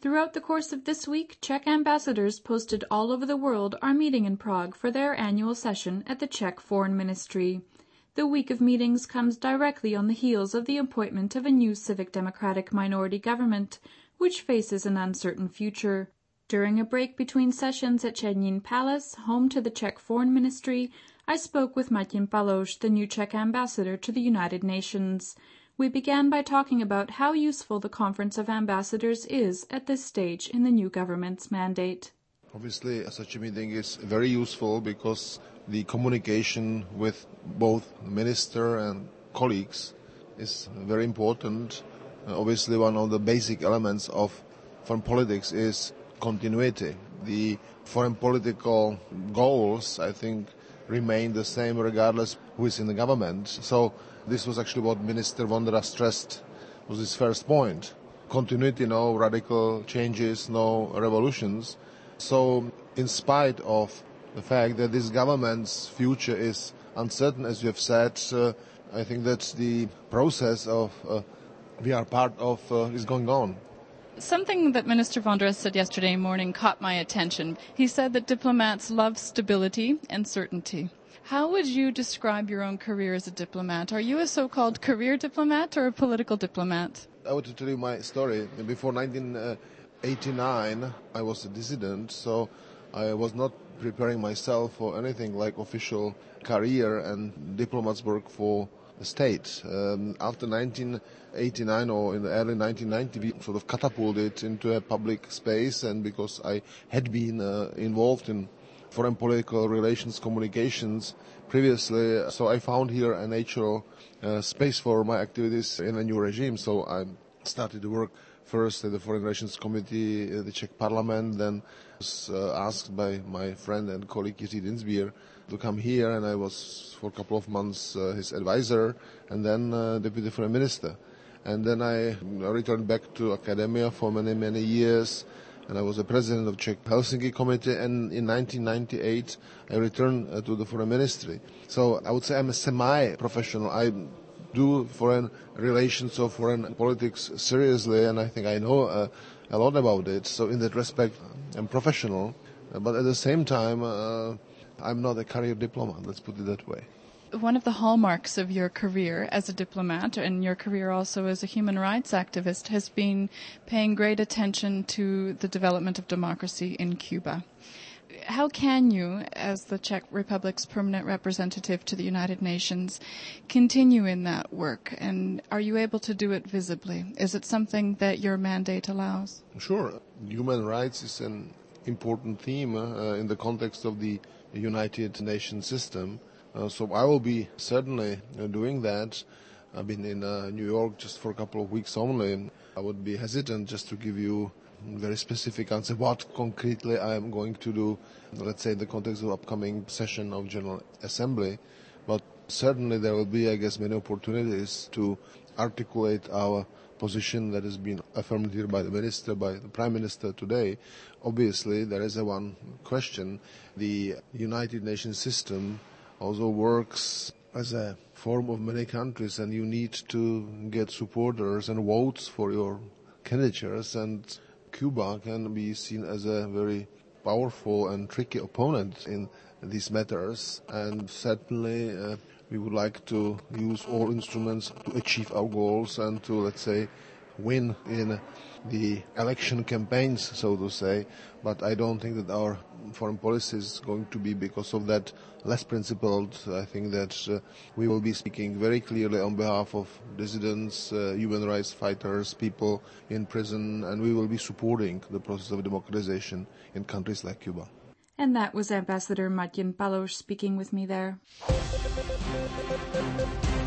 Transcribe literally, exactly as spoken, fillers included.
Throughout the course of this week, Czech ambassadors posted all over the world are meeting in Prague for their annual session at the Czech Foreign Ministry. The week of meetings comes directly on the heels of the appointment of a new civic democratic minority government, which faces an uncertain future. During a break between sessions at Černín Palace, home to the Czech Foreign Ministry, I spoke with Martin Paloš, the new Czech ambassador to the United Nations. We began by talking about how useful the Conference of Ambassadors is at this stage in the new government's mandate. Obviously, such a meeting is very useful because the communication with both minister and colleagues is very important. Uh, obviously, one of the basic elements of foreign politics is continuity. The foreign political goals, I think, remain the same regardless who is in the government. So this was actually what Minister Vondra stressed was his first point. Continuity, no radical changes, no revolutions. So in spite of the fact that this government's future is uncertain, as you have said, uh, I think that the process of uh, we are part of uh, is going on. Something that Minister Vondra said yesterday morning caught my attention. He said that diplomats love stability and certainty. How would you describe your own career as a diplomat? Are you a so-called career diplomat or a political diplomat? I want to tell you my story. Before nineteen eighty-nine, I was a dissident, so I was not preparing myself for anything like official career, and diplomats work for the state. Um, after nineteen eighty-nine or in the early nineteen ninety, we sort of catapulted into a public space, and because I had been uh, involved in foreign political relations communications previously, so I found here a natural uh, space for my activities in a new regime. So I started to work first at the Foreign Relations Committee in the Czech Parliament, then was uh, asked by my friend and colleague Jiří Dinsbier to come here, and I was for a couple of months uh, his advisor and then uh, Deputy Foreign Minister. And then I returned back to academia for many, many years, and I was the president of Czech Helsinki Committee, and in nineteen ninety-eight I returned uh, to the Foreign Ministry. So I would say I'm a semi-professional. I do foreign relations or foreign politics seriously, and I think I know uh, a lot about it. So in that respect, I'm professional, uh, but at the same time, uh, I'm not a career diplomat, let's put it that way. One of the hallmarks of your career as a diplomat and your career also as a human rights activist has been paying great attention to the development of democracy in Cuba. How can you, as the Czech Republic's permanent representative to the United Nations, continue in that work? And are you able to do it visibly? Is it something that your mandate allows? Sure. Human rights is an important theme uh, in the context of the United Nations system. Uh, so I will be certainly uh, doing that. I've been in uh, New York just for a couple of weeks only. I would be hesitant just to give you a very specific answer what concretely I am going to do, let's say in the context of the upcoming session of General Assembly. But certainly there will be, I guess, many opportunities to articulate our position that has been affirmed here by the Minister, by the Prime Minister today. Obviously, there is a one question. The United Nations system also works as a form of many countries, and you need to get supporters and votes for your candidatures, and Cuba can be seen as a very powerful and tricky opponent in these matters, and certainly uh, we would like to use all instruments to achieve our goals and to, let's say, win in the election campaigns, so to say. But I don't think that our foreign policy is going to be, because of that, less principled. I think that uh, we will be speaking very clearly on behalf of dissidents, uh, human rights fighters, people in prison, and we will be supporting the process of democratization in countries like Cuba. And that was Ambassador Martin Paloš speaking with me there.